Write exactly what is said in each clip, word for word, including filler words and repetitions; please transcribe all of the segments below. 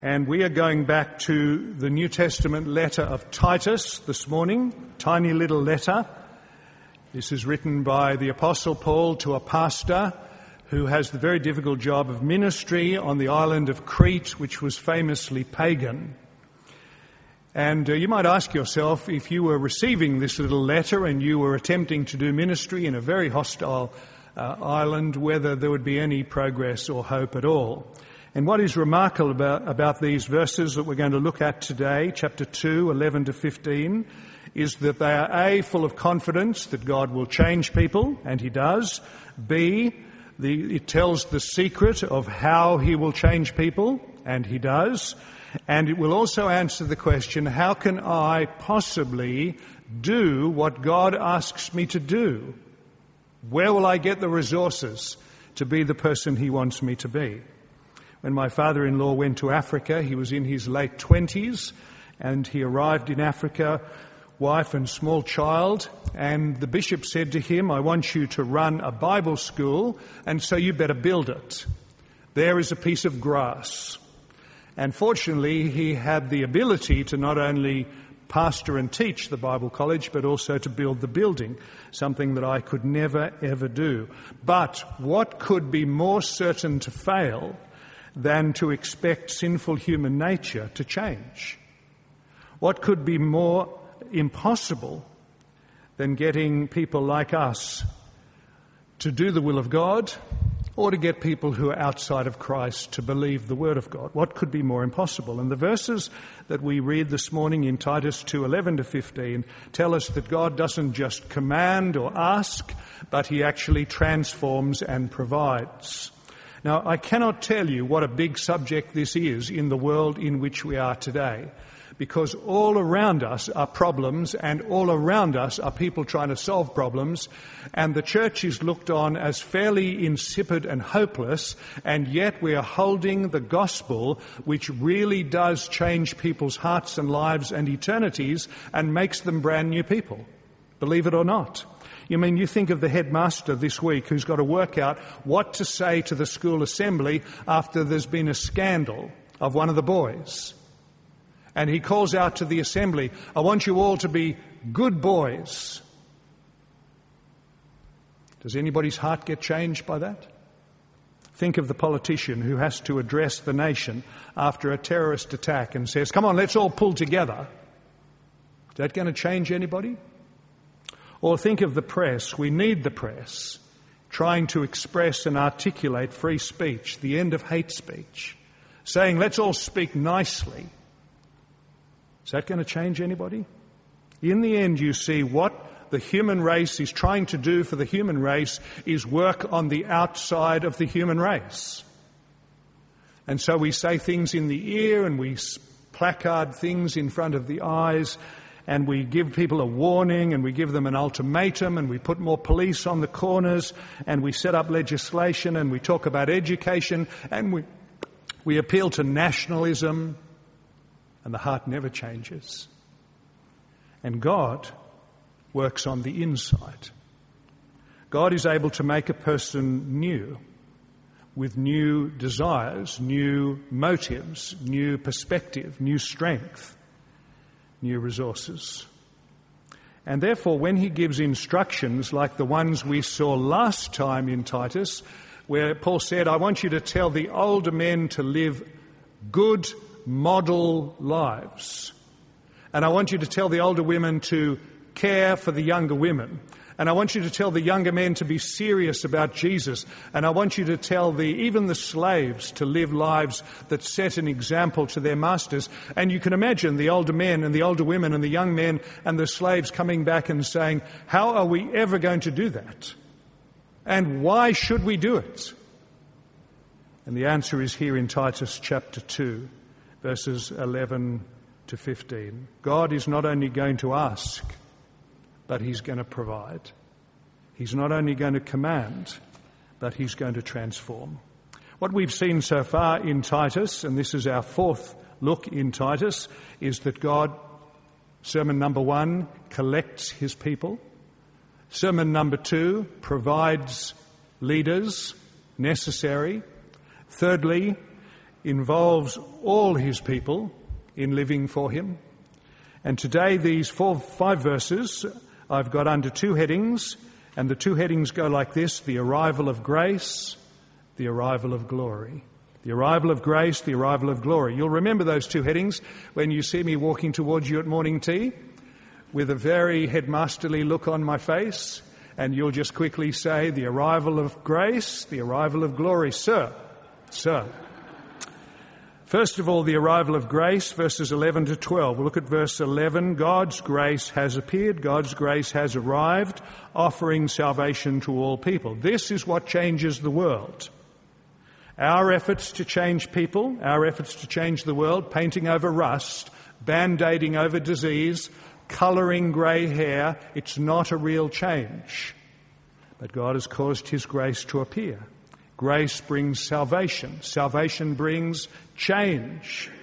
And we are going back to the New Testament letter of Titus this morning, tiny little letter. This is written by the Apostle Paul to a pastor who has the very difficult job of ministry on the island of Crete, which was famously pagan. And uh, you might ask yourself, if you were receiving this little letter and you were attempting to do ministry in a very hostile uh, island, whether there would be any progress or hope at all. And what is remarkable about, about these verses that we're going to look at today, chapter two, eleven to fifteen, is that they are A, full of confidence that God will change people, and He does. B, the, it tells the secret of how He will change people, and He does. And it will also answer the question, how can I possibly do what God asks me to do? Where will I get the resources to be the person He wants me to be? When my father-in-law went to Africa, he was in his late twenties, and he arrived in Africa, wife and small child, and the bishop said to him, I want you to run a Bible school, and so you better build it. There is a piece of grass. And fortunately, he had the ability to not only pastor and teach the Bible college, but also to build the building, something that I could never, ever do. But what could be more certain to fail than to expect sinful human nature to change? What could be more impossible than getting people like us to do the will of God, or to get people who are outside of Christ to believe the Word of God? What could be more impossible? And the verses that we read this morning in Titus two, eleven to fifteen tell us that God doesn't just command or ask, but He actually transforms and provides. Now, I cannot tell you what a big subject this is in the world in which we are today, because all around us are problems, and all around us are people trying to solve problems, and the church is looked on as fairly insipid and hopeless, and yet we are holding the gospel, which really does change people's hearts and lives and eternities and makes them brand new people, believe it or not. You mean, you think of the headmaster this week who's got to work out what to say to the school assembly after there's been a scandal of one of the boys. And he calls out to the assembly, I want you all to be good boys. Does anybody's heart get changed by that? Think of the politician who has to address the nation after a terrorist attack and says, come on, let's all pull together. Is that going to change anybody? Or think of the press. We need the press trying to express and articulate free speech, the end of hate speech, saying, let's all speak nicely. Is that going to change anybody? In the end, you see, what the human race is trying to do for the human race is work on the outside of the human race. And so we say things in the ear, and we placard things in front of the eyes, and we give people a warning, and we give them an ultimatum, and we put more police on the corners, and we set up legislation, and we talk about education, and we we appeal to nationalism, and the heart never changes. And God works on the inside. God is able to make a person new, with new desires, new motives, new perspective, new strength, new resources. And therefore, when He gives instructions like the ones we saw last time in Titus, where Paul said, I want you to tell the older men to live good model lives. And I want you to tell the older women to care for the younger women. And I want you to tell the younger men to be serious about Jesus. And I want you to tell the even the slaves to live lives that set an example to their masters. And you can imagine the older men and the older women and the young men and the slaves coming back and saying, how are we ever going to do that? And why should we do it? And the answer is here in Titus chapter two, verses eleven to fifteen. God is not only going to ask, but He's going to provide. He's not only going to command, but He's going to transform. What we've seen so far in Titus, and this is our fourth look in Titus, is that God, sermon number one, collects His people. Sermon number two, provides leaders necessary. Thirdly, involves all his people in living for him. And today these four, five verses I've got under two headings, and the two headings go like this: the arrival of grace, the arrival of glory. The arrival of grace, the arrival of glory. You'll remember those two headings when you see me walking towards you at morning tea with a very headmasterly look on my face, and you'll just quickly say, the arrival of grace, the arrival of glory. Sir, sir. First of all, the arrival of grace, verses eleven to twelve. We'll look at verse eleven. God's grace has appeared, God's grace has arrived, offering salvation to all people. This is what changes the world. Our efforts to change people, our efforts to change the world, painting over rust, band-aiding over disease, colouring grey hair, it's not a real change. But God has caused his grace to appear. Grace brings salvation. Salvation brings change.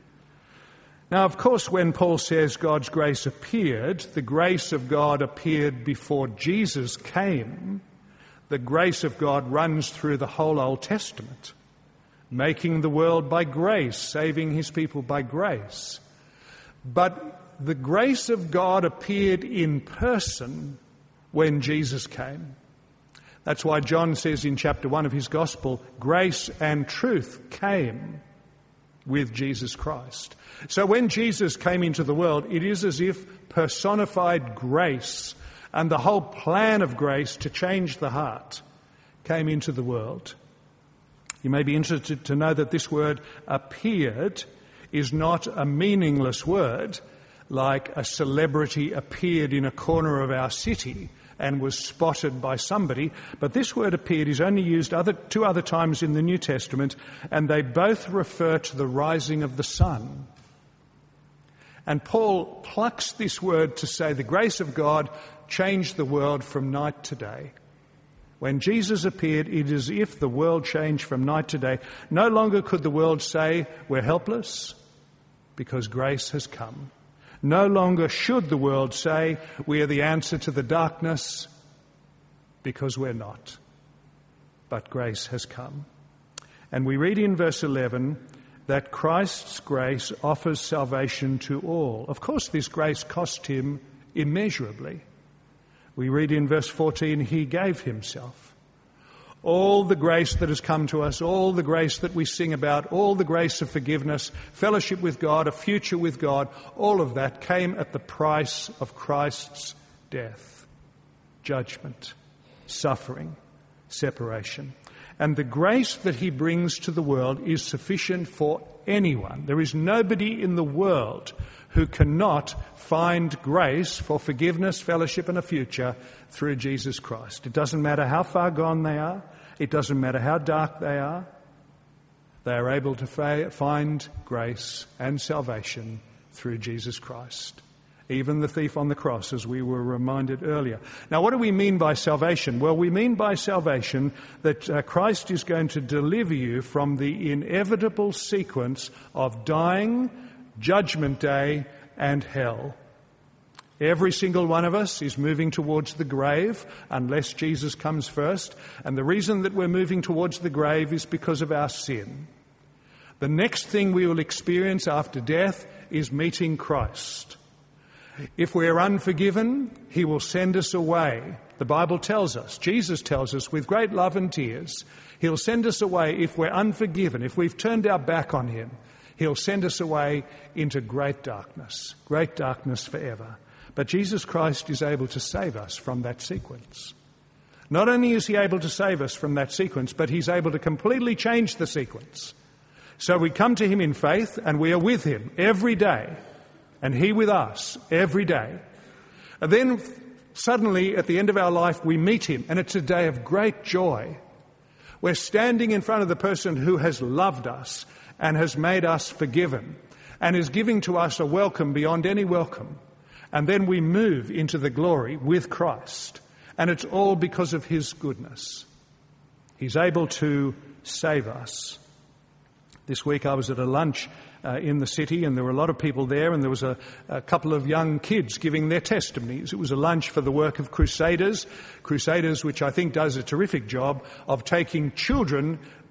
Now, of course, when Paul says God's grace appeared, the grace of God appeared before Jesus came. The grace of God runs through the whole Old Testament, making the world by grace, saving his people by grace. But the grace of God appeared in person when Jesus came. That's why John says in chapter one of his gospel, grace and truth came with Jesus Christ. So when Jesus came into the world, it is as if personified grace and the whole plan of grace to change the heart came into the world. You may be interested to know that this word appeared is not a meaningless word, like a celebrity appeared in a corner of our city and was spotted by somebody. But this word appeared is only used other, two other times in the New Testament, and they both refer to the rising of the sun. And Paul plucks this word to say the grace of God changed the world from night to day. When Jesus appeared, it is as if the world changed from night to day. No longer could the world say we're helpless because grace has come. No longer should the world say we are the answer to the darkness because we're not. But grace has come. And we read in verse eleven that Christ's grace offers salvation to all. Of course, this grace cost him immeasurably. We read in verse fourteen, he gave himself. All the grace that has come to us, all the grace that we sing about, all the grace of forgiveness, fellowship with God, a future with God, all of that came at the price of Christ's death, judgment, suffering, separation. And the grace that he brings to the world is sufficient for anyone. There is nobody in the world who cannot find grace for forgiveness, fellowship and a future through Jesus Christ. It doesn't matter how far gone they are. It doesn't matter how dark they are. They are able to fa- find grace and salvation through Jesus Christ. Even the thief on the cross, as we were reminded earlier. Now, what do we mean by salvation? Well, we mean by salvation that uh, Christ is going to deliver you from the inevitable sequence of dying, Judgment Day, and hell. Every single one of us is moving towards the grave unless Jesus comes first. And the reason that we're moving towards the grave is because of our sin. The next thing we will experience after death is meeting Christ. If we're unforgiven, he will send us away. The Bible tells us, Jesus tells us with great love and tears, he'll send us away if we're unforgiven, if we've turned our back on him. He'll send us away into great darkness, great darkness forever. But Jesus Christ is able to save us from that sequence. Not only is he able to save us from that sequence, but he's able to completely change the sequence. So we come to him in faith and we are with him every day. And he with us every day. And then suddenly at the end of our life we meet him, and it's a day of great joy. We're standing in front of the person who has loved us and has made us forgiven and is giving to us a welcome beyond any welcome. And then we move into the glory with Christ. And it's all because of his goodness. He's able to save us. This week I was at a lunch uh, in the city, and there were a lot of people there, and there was a, a couple of young kids giving their testimonies. It was a lunch for the work of Crusaders. Crusaders, which I think does a terrific job of taking children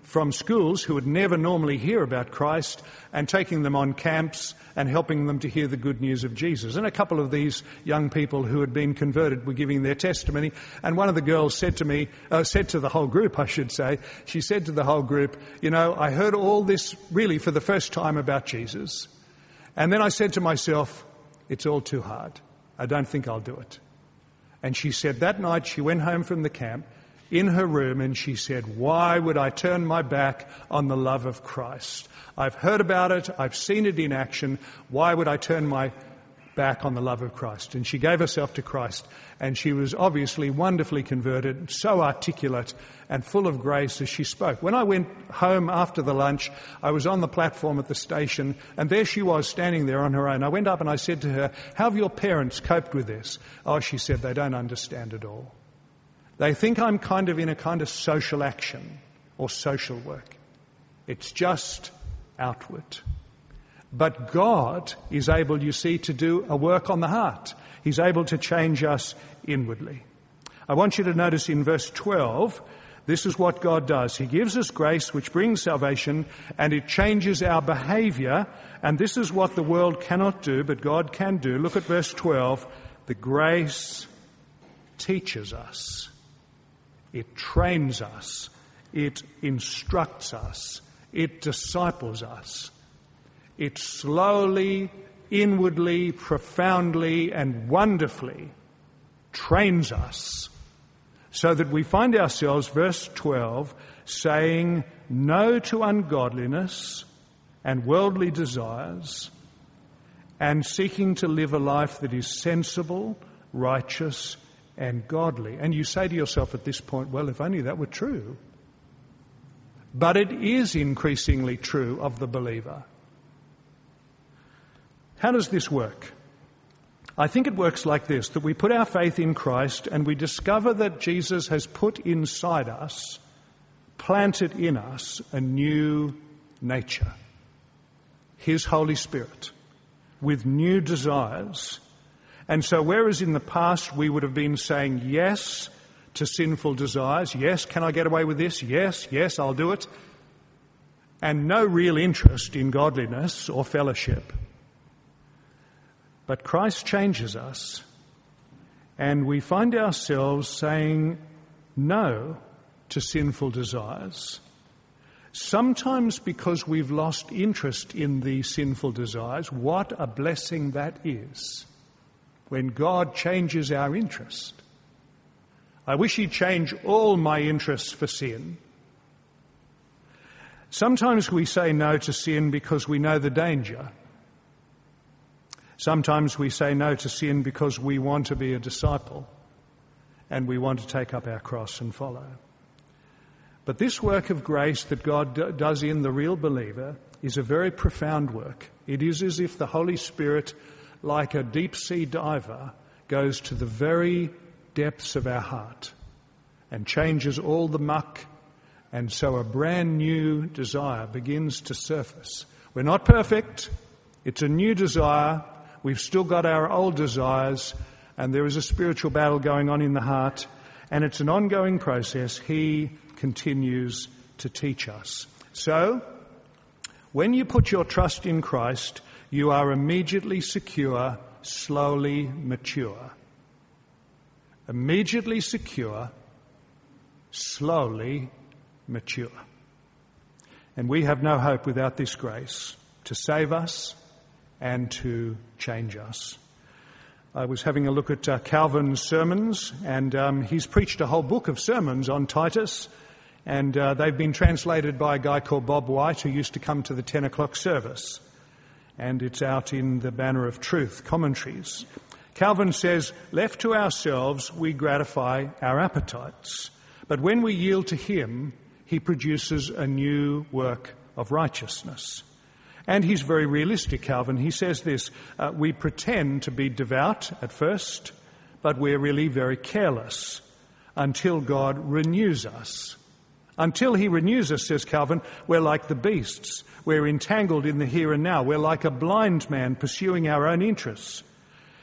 from schools who would never normally hear about Christ and taking them on camps and helping them to hear the good news of Jesus. And a couple of these young people who had been converted were giving their testimony. And one of the girls said to me, uh, said to the whole group, I should say, she said to the whole group, you know, I heard all this really for the first time about Jesus. And then I said to myself, it's all too hard. I don't think I'll do it. And she said that night she went home from the camp in her room and she said, why would I turn my back on the love of Christ? I've heard about it. I've seen it in action. Why would I turn my back on the love of Christ? And she gave herself to Christ, and she was obviously wonderfully converted, so articulate and full of grace as she spoke. When I went home after the lunch, I was on the platform at the station, and there she was standing there on her own. I went up and I said to her, how have your parents coped with this? Oh, she said, they don't understand at all. They think I'm kind of in a kind of social action or social work. It's just outward. But God is able, you see, to do a work on the heart. He's able to change us inwardly. I want you to notice in verse twelve, this is what God does. He gives us grace which brings salvation, and it changes our behavior. And this is what the world cannot do, but God can do. Look at verse twelve. The grace teaches us. It trains us. It instructs us. It disciples us. It slowly, inwardly, profoundly, and wonderfully trains us so that we find ourselves, verse twelve, saying no to ungodliness and worldly desires and seeking to live a life that is sensible, righteous, and godly. And you say to yourself at this point, well, if only that were true. But it is increasingly true of the believer. How does this work? I think it works like this, that we put our faith in Christ and we discover that Jesus has put inside us, planted in us, a new nature. His Holy Spirit, with new desires. And so whereas in the past we would have been saying yes to sinful desires, yes, can I get away with this? Yes, yes, I'll do it. And no real interest in godliness or fellowship. But Christ changes us, and we find ourselves saying no to sinful desires. Sometimes because we've lost interest in the sinful desires. What a blessing that is when God changes our interest. I wish He'd change all my interests for sin. Sometimes we say no to sin because we know the danger. Sometimes we say no to sin because we want to be a disciple and we want to take up our cross and follow. But this work of grace that God d- does in the real believer is a very profound work. It is as if the Holy Spirit, like a deep-sea diver, goes to the very depths of our heart and changes all the muck, and so a brand new desire begins to surface. We're not perfect. It's a new desire. We've still got our old desires, and there is a spiritual battle going on in the heart, and it's an ongoing process. He continues to teach us. So, when you put your trust in Christ, you are immediately secure, slowly mature. Immediately secure, slowly mature. And we have no hope without this grace to save us and to change us. I was having a look at uh, Calvin's sermons, and um, he's preached a whole book of sermons on Titus, and uh, they've been translated by a guy called Bob White, who used to come to the ten o'clock service. And it's out in the Banner of Truth commentaries. Calvin says, left to ourselves, we gratify our appetites. But when we yield to Him, He produces a new work of righteousness. And he's very realistic, Calvin. He says this, uh, we pretend to be devout at first, but we're really very careless until God renews us. Until He renews us, says Calvin, we're like the beasts. We're entangled in the here and now. We're like a blind man pursuing our own interests.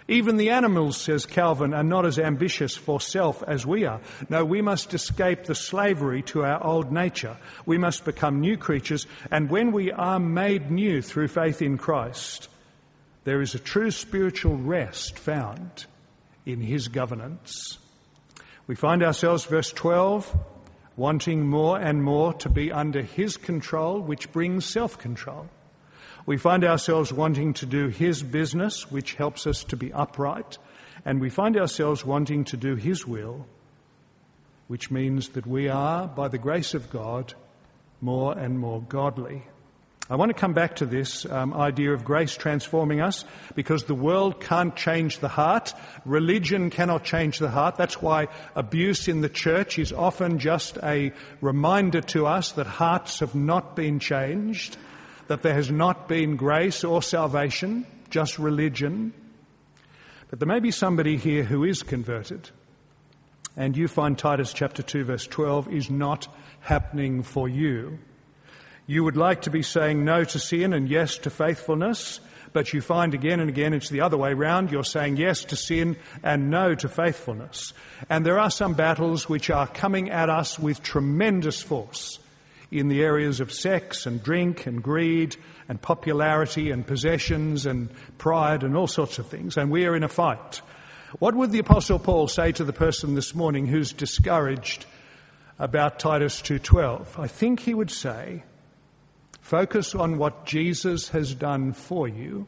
Even the animals, says Calvin, are not as ambitious for self as we are. No, we must escape the slavery to our old nature. We must become new creatures, and when we are made new through faith in Christ, there is a true spiritual rest found in his governance. We find ourselves, verse twelve, wanting more and more to be under his control, which brings self-control. We find ourselves wanting to do his business, which helps us to be upright, and we find ourselves wanting to do his will, which means that we are, by the grace of God, more and more godly. I want to come back to this um, idea of grace transforming us, because the world can't change the heart. Religion cannot change the heart. That's why abuse in the church is often just a reminder to us that hearts have not been changed, that there has not been grace or salvation, just religion. But there may be somebody here who is converted, and you find Titus chapter two verse twelve is not happening for you. You would like to be saying no to sin and yes to faithfulness, but you find again and again it's the other way round. You're saying yes to sin and no to faithfulness. And there are some battles which are coming at us with tremendous force in the areas of sex and drink and greed and popularity and possessions and pride and all sorts of things. And we are in a fight. What would the Apostle Paul say to the person this morning who's discouraged about Titus two twelve? I think he would say, focus on what Jesus has done for you,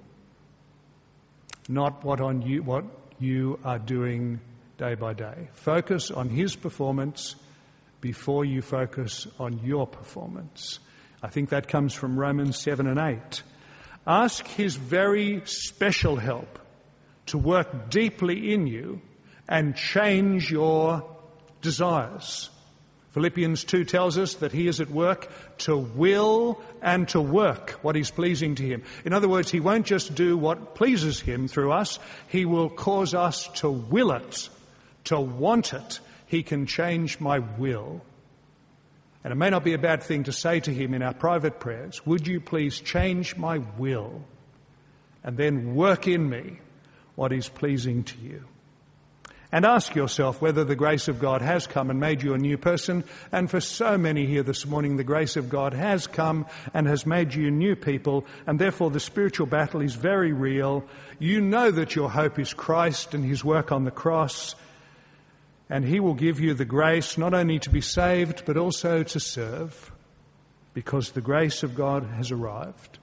not what on you what you are doing day by day. Focus on his performance before you focus on your performance. I think that comes from Romans seven and eight. Ask his very special help to work deeply in you and change your desires. Philippians two tells us that he is at work to will and to work what is pleasing to him. In other words, he won't just do what pleases him through us. He will cause us to will it, to want it. He can change my will. And it may not be a bad thing to say to him in our private prayers, would you please change my will and then work in me what is pleasing to you? And ask yourself whether the grace of God has come and made you a new person. And for so many here this morning, the grace of God has come and has made you new people. And therefore the spiritual battle is very real. You know that your hope is Christ and his work on the cross. And he will give you the grace not only to be saved, but also to serve, because the grace of God has arrived.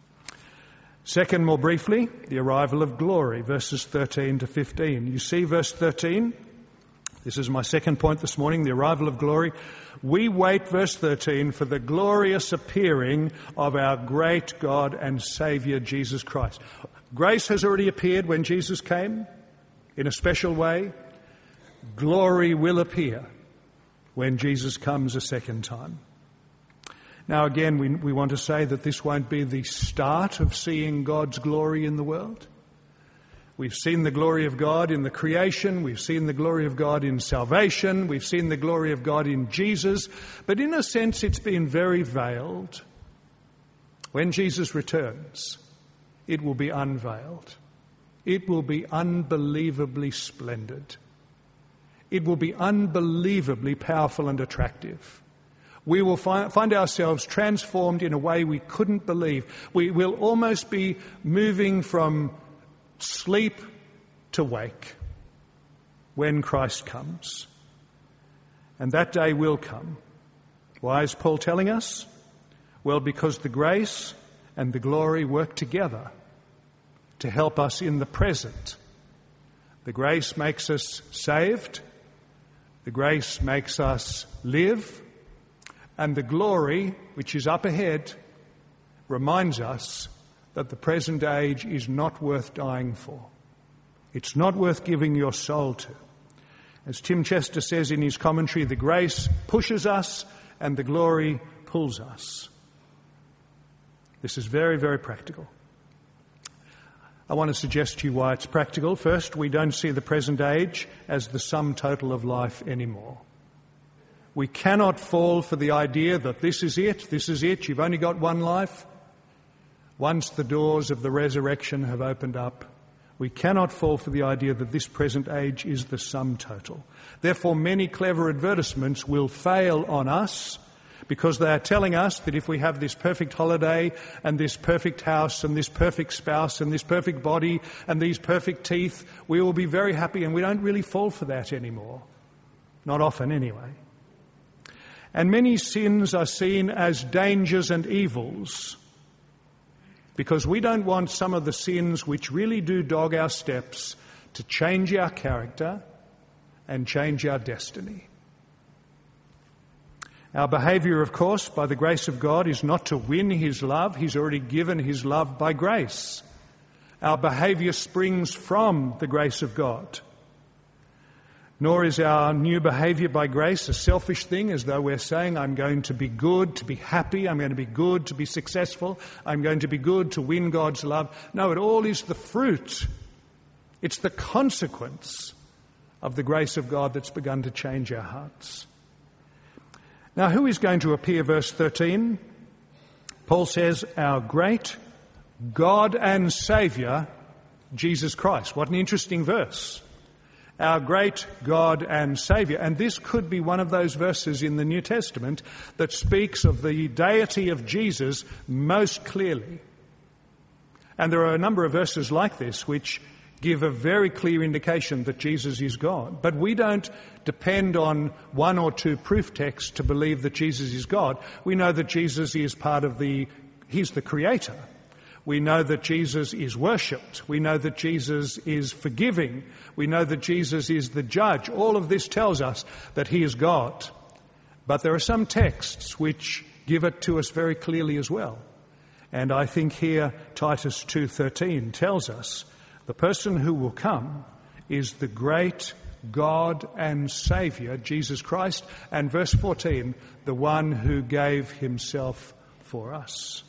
Second, more briefly, the arrival of glory, verses thirteen to fifteen. You see verse thirteen? This is my second point this morning, the arrival of glory. We wait, verse thirteen, for the glorious appearing of our great God and Saviour, Jesus Christ. Grace has already appeared when Jesus came in a special way. Glory will appear when Jesus comes a second time. Now again, we, we want to say that this won't be the start of seeing God's glory in the world. We've seen the glory of God in the creation. We've seen the glory of God in salvation. We've seen the glory of God in Jesus. But in a sense, it's been very veiled. When Jesus returns, it will be unveiled. It will be unbelievably splendid. It will be unbelievably powerful and attractive. We will find, find ourselves transformed in a way we couldn't believe. We will almost be moving from sleep to wake when Christ comes. And that day will come. Why is Paul telling us? Well, because the grace and the glory work together to help us in the present. The grace makes us saved. The grace makes us live, and the glory, which is up ahead, reminds us that the present age is not worth dying for. It's not worth giving your soul to. As Tim Chester says in his commentary, the grace pushes us and the glory pulls us. This is very, very practical. I want to suggest to you why it's practical. First, we don't see the present age as the sum total of life anymore. We cannot fall for the idea that this is it, this is it, you've only got one life. Once the doors of the resurrection have opened up, We cannot fall for the idea that this present age is the sum total. Therefore, many clever advertisements will fail on us because they are telling us that if we have this perfect holiday and this perfect house and this perfect spouse and this perfect body and these perfect teeth, we will be very happy, and we don't really fall for that anymore. Not often anyway. And many sins are seen as dangers and evils because we don't want some of the sins which really do dog our steps to change our character and change our destiny. Our behaviour, of course, by the grace of God, is not to win his love. He's already given his love by grace. Our behaviour springs from the grace of God. Nor is our new behaviour by grace a selfish thing, as though we're saying, I'm going to be good, to be happy, I'm going to be good, to be successful, I'm going to be good, to win God's love. No, it all is the fruit. It's the consequence of the grace of God that's begun to change our hearts. Now, who is going to appear? Verse thirteen. Paul says, our great God and Saviour, Jesus Christ. What an interesting verse. Our great God and Saviour. And this could be one of those verses in the New Testament that speaks of the deity of Jesus most clearly. And there are a number of verses like this which give a very clear indication that Jesus is God. But we don't depend on one or two proof texts to believe that Jesus is God. We know that Jesus is part of the, he's the creator. We know that Jesus is worshipped. We know that Jesus is forgiving. We know that Jesus is the judge. All of this tells us that he is God. But there are some texts which give it to us very clearly as well. And I think here Titus two thirteen tells us the person who will come is the great God and Saviour, Jesus Christ, and verse fourteen, the one who gave himself for us.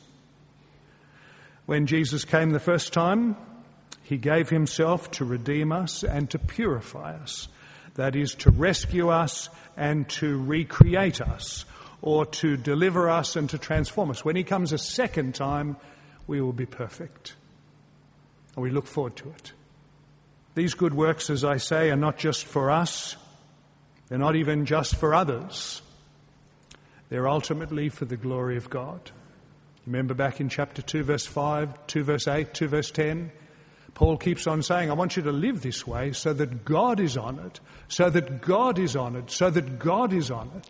When Jesus came the first time, he gave himself to redeem us and to purify us. That is, to rescue us and to recreate us, or to deliver us and to transform us. When he comes a second time, we will be perfect. And we look forward to it. These good works, as I say, are not just for us. They're not even just for others. They're ultimately for the glory of God. Remember back in chapter two, verse five, two, verse eight, two, verse ten? Paul keeps on saying, I want you to live this way so that God is honoured, so that God is honoured, so that God is honoured.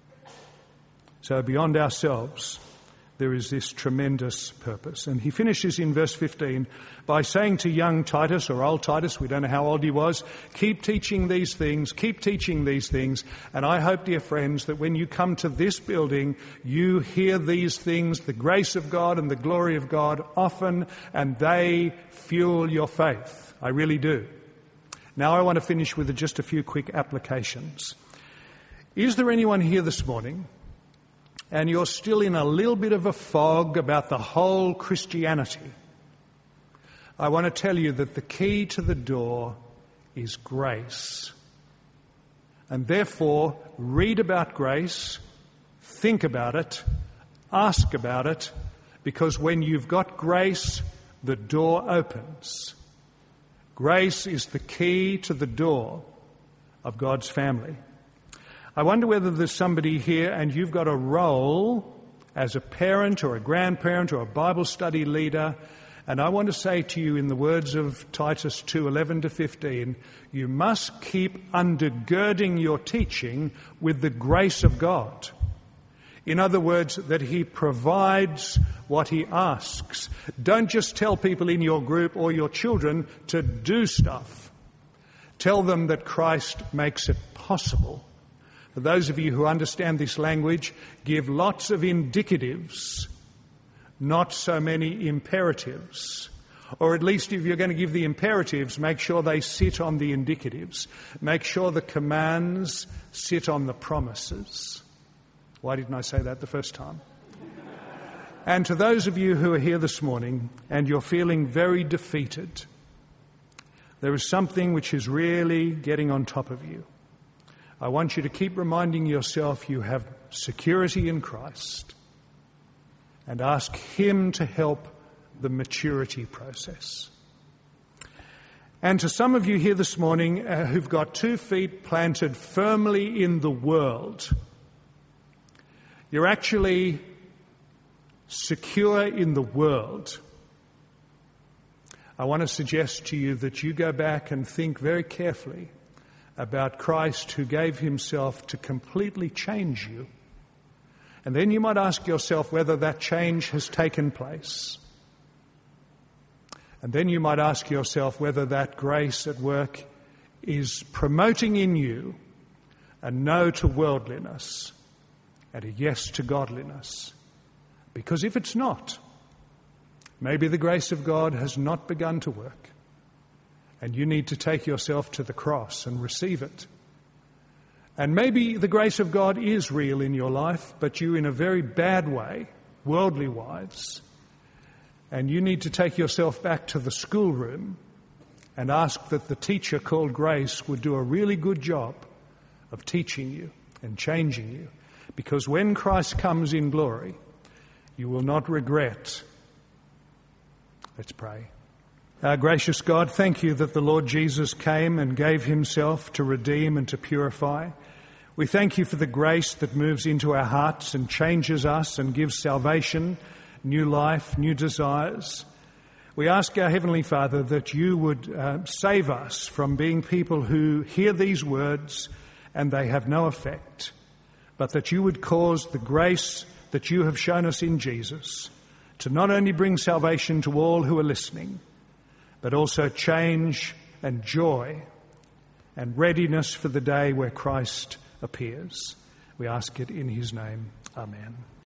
So beyond ourselves, there is this tremendous purpose. And he finishes in verse fifteen by saying to young Titus, or old Titus, we don't know how old he was, keep teaching these things, keep teaching these things. And I hope, dear friends, that when you come to this building, you hear these things, the grace of God and the glory of God often, and they fuel your faith. I really do. Now I want to finish with just a few quick applications. Is there anyone here this morning and you're still in a little bit of a fog about the whole Christianity? I want to tell you that the key to the door is grace. And therefore, read about grace, think about it, ask about it, because when you've got grace, the door opens. Grace is the key to the door of God's family. I wonder whether there's somebody here and you've got a role as a parent or a grandparent or a Bible study leader, and I want to say to you in the words of Titus two eleven to fifteen, you must keep undergirding your teaching with the grace of God. In other words, that he provides what he asks. Don't just tell people in your group or your children to do stuff. Tell them that Christ makes it possible. For those of you who understand this language, give lots of indicatives, not so many imperatives. Or at least if you're going to give the imperatives, make sure they sit on the indicatives. Make sure the commands sit on the promises. Why didn't I say that the first time? And to those of you who are here this morning and you're feeling very defeated, there is something which is really getting on top of you. I want you to keep reminding yourself you have security in Christ and ask him to help the maturity process. And to some of you here this morning uh, who've got two feet planted firmly in the world, you're actually secure in the world. I want to suggest to you that you go back and think very carefully about Christ who gave himself to completely change you. And then you might ask yourself whether that change has taken place. And then you might ask yourself whether that grace at work is promoting in you a no to worldliness and a yes to godliness. Because if it's not, maybe the grace of God has not begun to work, and you need to take yourself to the cross and receive it. And maybe the grace of God is real in your life, but you in a very bad way, worldly wise, and you need to take yourself back to the schoolroom and ask that the teacher called grace would do a really good job of teaching you and changing you. Because when Christ comes in glory, you will not regret. Let's pray. Our gracious God, thank you that the Lord Jesus came and gave himself to redeem and to purify. We thank you for the grace that moves into our hearts and changes us and gives salvation, new life, new desires. We ask our Heavenly Father that you would uh, save us from being people who hear these words and they have no effect, but that you would cause the grace that you have shown us in Jesus to not only bring salvation to all who are listening, but also change and joy and readiness for the day where Christ appears. We ask it in his name. Amen.